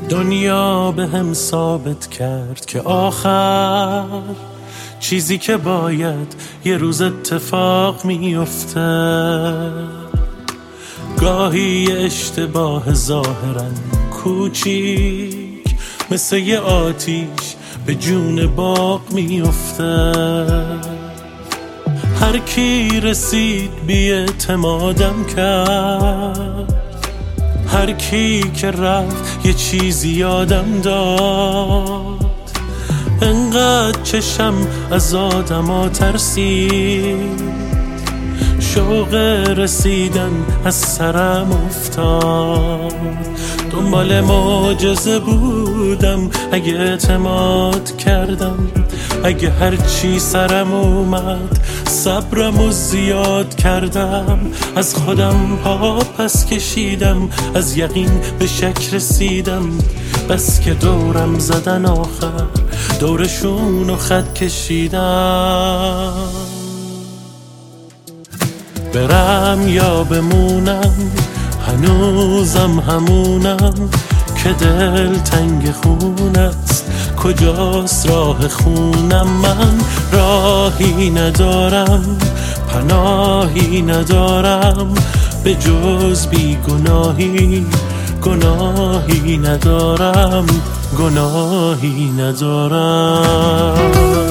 دنیا به هم ثابت کرد که آخر چیزی که باید یه روز اتفاق میفته. گاهی اشتباه ظاهرا کوچیک مثل یه آتیش به جون باغ میفته. هر کی رسید بی اعتمادم کرد، هر کی که رفت یه چیزی یادم داد. انقدر چشم از آدما ترسید، شوق رسیدن از سرم افتاد. دنبال معجزه بودم، اگه اعتماد کردم، اگه هرچی سرم اومد صبرمو زیاد کردم. از خودم پا پس کشیدم، از یقین به شک رسیدم. بس که دورم زدن آخر دورشون و خط کشیدم. برم یا بمونم هنوزم همونم که دل تنگ خون است. کجاست راه خونم؟ من راهی ندارم، پناهی ندارم به جز بیگناهی. گناهی ندارم، گناهی ندارم.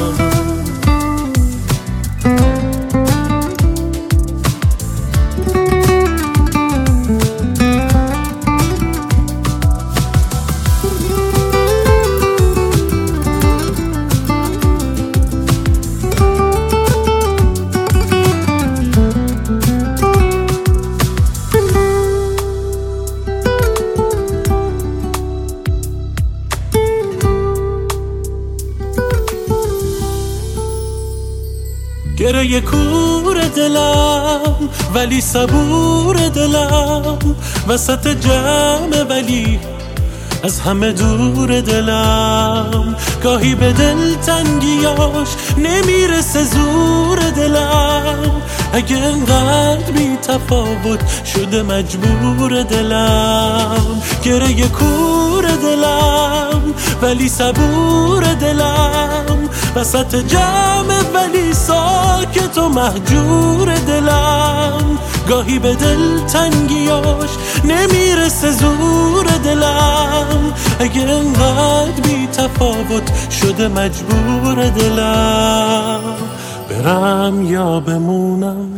گره کور دلم ولی صبور دلم، وسط جمع ولی از همه دور دلم. گاهی به دل تنگیاش نمیرسه زور دلم، اگه انقدر بی تفاوت شده مجبور دلم. گره کور دلم ولی صبور دلم، وسط جمع ولی ساکت و مهجور دلم. گاهی به دل تنگیاش نمیرسه زور دلم، اگه انقدر بی تفاوت شده مجبور دلم. برم یا بمونم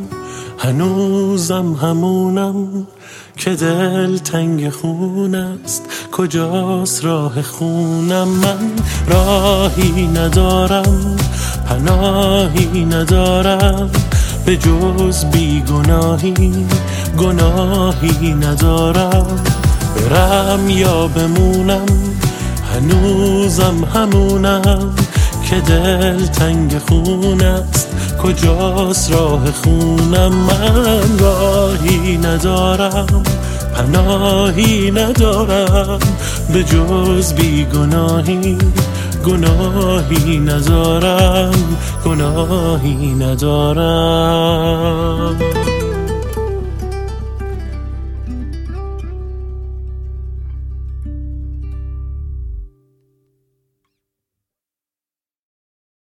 هنوزم همونم که دل تنگ خون است. کجاست راه خونم؟ من راهی ندارم، پناهی ندارم به جز بیگناهی. گناهی ندارم. برم یا بمونم هنوزم همونم که دل تنگ خون است. کجاست راه خونم؟ من راهی ندارم، پناهی ندارم به جز بیگناهی. گناهی ندارم، گناهی ندارم.